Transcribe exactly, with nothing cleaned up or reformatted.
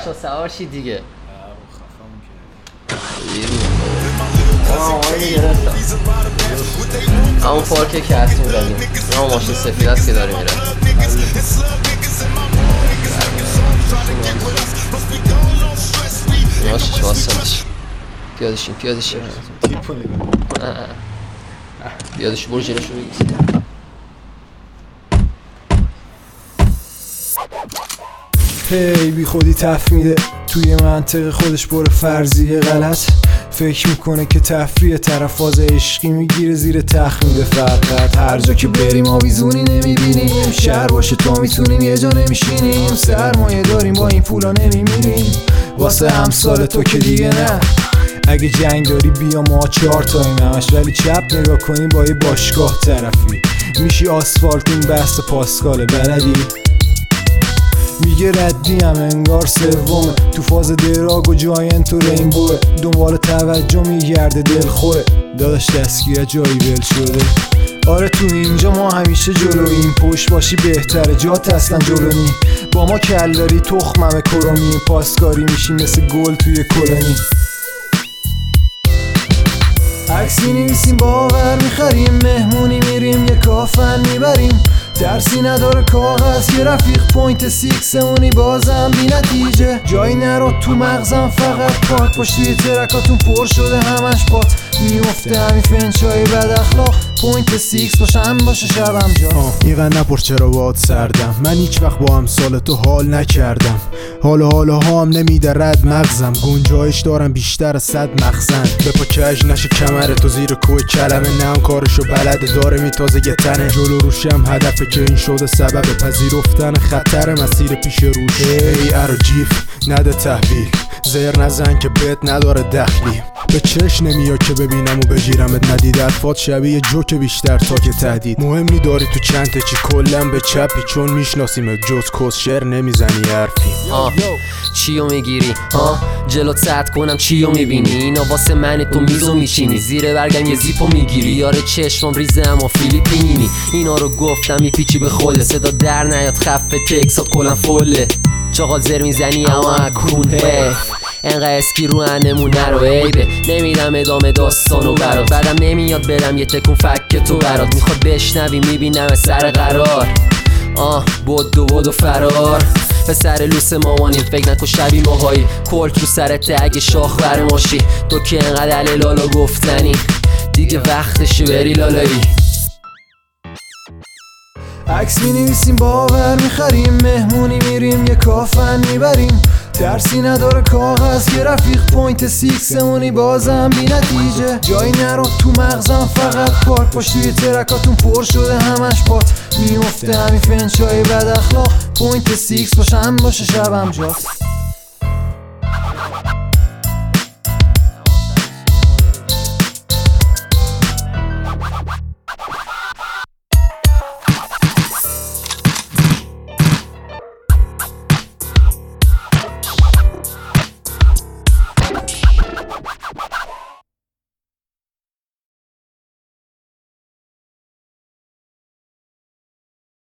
شما سوار شید دیگه. همون پارکه که هستیم زدیم، همون ماشین سفید هست که داره میره. ناشش واسندش پیادشیم پیادشیم پیادش برو جلوشو بگیرید. هی بی خودی تف میده توی منطق خودش، بره فرضیه غلط فکر میکنه که تفریح، طرف فاز عشقی میگیره زیر تخت میده. فقط هر جا که بریم آویزونی نمیبینیم، شهر باشه تا میتونیم یه جا نمیشینیم، سرمایه داریم با این پولا نمیمیریم، واسه همسال تو که دیگه نه. اگه جنگ داری بیا ما چهار تاییم همش، ولی چپ نگاه کنی با یه باشگاه طرفی میشی آسفالت. این بحث پاسکاله بلدی؟ میگه ردی هم انگار سومه، تو فاز دراگ و جاینت و رینبوه، دنبال توجه میگرده دل خوره، داداش دستگیر جایی ول شده. آره تو اینجا ما همیشه جلوییم، پشت باشی بهتره جات اصلا جلونی، با ما کلداری تخممه کرومی، پاسکاری میشی مثل گل توی کلونی. عکس می‌نویسیم باور میخریم، مهمونی میریم یه کافن میبریم، درسی نداره کاغذ که رفیق پوینت سیکسمونی بازم بی نتیجه، جایی نرو تو مغزم فقط پاک باش، توی ترکاتون پر شده همش پات میفته همین فنچای بد اخلاق، پوینت سیکس باشم باشه شبم جا. اینقدر نپر چرا باد سردم، من هیچ وقت با امثال تو حال نکردم، حالا حالا ها هم نمیده رد مغزم، گنجایش دارم بیشتر از صد مخزن، به پا کج نشه کمر تو زیر کوه کلمه، نه هم کارشو بلده داره میتازه یه تنه، جلو روشم هدفه که این شده سبب پذیرفتن خطر مسیر پیش روش. ای ارو جیف نده تحویل، زیر نزن که بهت نداره دخلی، به چش نمیاد که ببینم و بگیرمت، ندیده اتفاق شبیه جوک بیشتر تا که تهدید، مهم نی داری تو چند تا چی کلم به چپی، چون میشناسیم جز کس شعر نمیزنی حرفی. آه چیو میگیری؟ ها جلوت سد کنم چیو میبینی؟ اینا واسه من تو میزو میشینی، زیر برگم یه زیپو میگیری، یاره چشمم ریزه اما فیلیپینی، اینا رو گفتم میپیچی به خوله، صدا در نیاد خفه تکسات کلم فله، چاقال زر میزنی اما اکون حیف، انقدر اسکی رو انمون نرو عیبه، نمیدم ادامه داستانو برات، بعدم نمیاد برم یه تکون فک تو برات، میخواد بشنوی میبینم سر قرار، آه بود و بود و فرار، پسر لوس مامانیم فکر نکن شبی ماهایی، کلک رو سرت اگه شاخ برماشی، تو که انقدر علی لالا گفتنی دیگه وقتشه بری لالایی. عکس می‌نویسیم باور میخریم، مهمونی میریم یه کافن میبریم، درسی نداره کاغذ که رفیق پوینت سیکسمونی بازم بی نتیجه، جایی نرو تو مغزم فقط پاک باش، توی ترکاتون پر شده همش پات میفته همین فنچای بد اخلاق، پوینت سیکس باشم باشه شبم جات.